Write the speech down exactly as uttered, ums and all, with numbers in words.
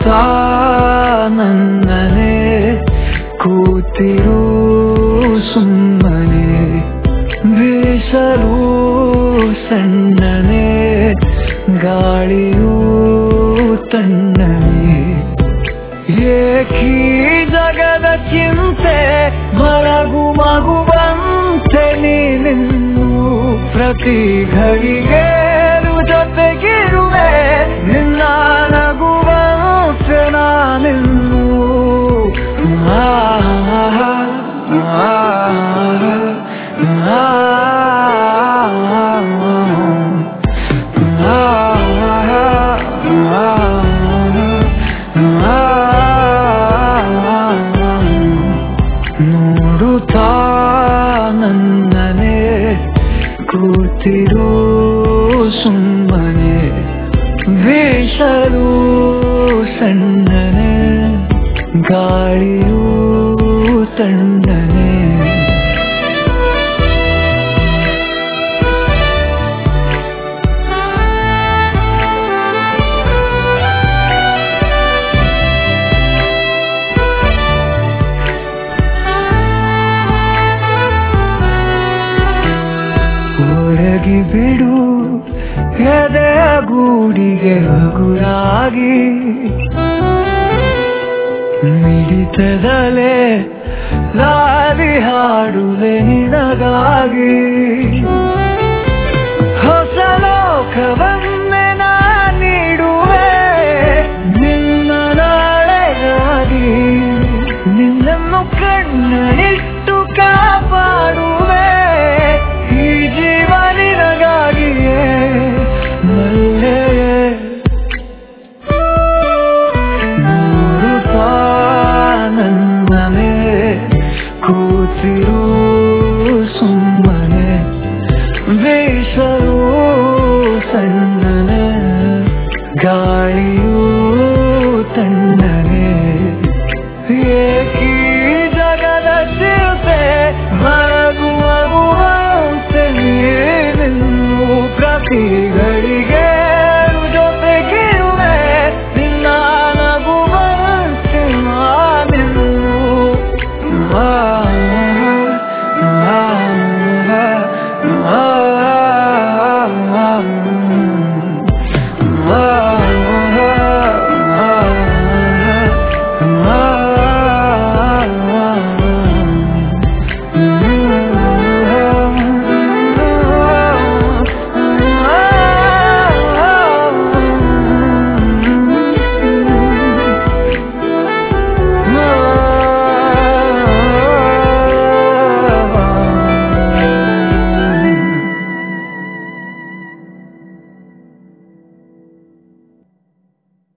ನೋಡುತ್ತಾ ನನ್ನನೆ ಕೂತಿರು ಸುಮ್ಮನೆ ಬೀಸಲು ಸಣ್ಣನೆ ಗಾಳಿಯೂ ತಣ್ಣನೆ ಏಕೀ ಜಗದ ಚಿಂತೆ ಮಲಗು ಮಗುವಂತೆ ನೀನಿನ್ನು ಪ್ರತಿ ಘಳಿಗೆ ಜೊತೆಗಿರುವೆ ನಿನ್ನ ನಗುವಂತೆ ನಾನಿನ್ನು ಆ ನೋಡುತ್ತಾ ನನ್ನನೆ ಕೂತಿರು ಸುಮ್ಮನೆ ಬೀಸಲು ಸಣ್ಣನೆ ಗಾಳಿಯೂ ತಣ್ಣನೆ ಹೊರಗಿ ಬಿಡು ಎದೆಯ ಗೂಡಿಗೆ ಹಗುರಾಗಿ ಮಿಡಿತದಲೆ ಲಾಲಿ ಹಾಡುವೆ ನಿನಗಾಗಿ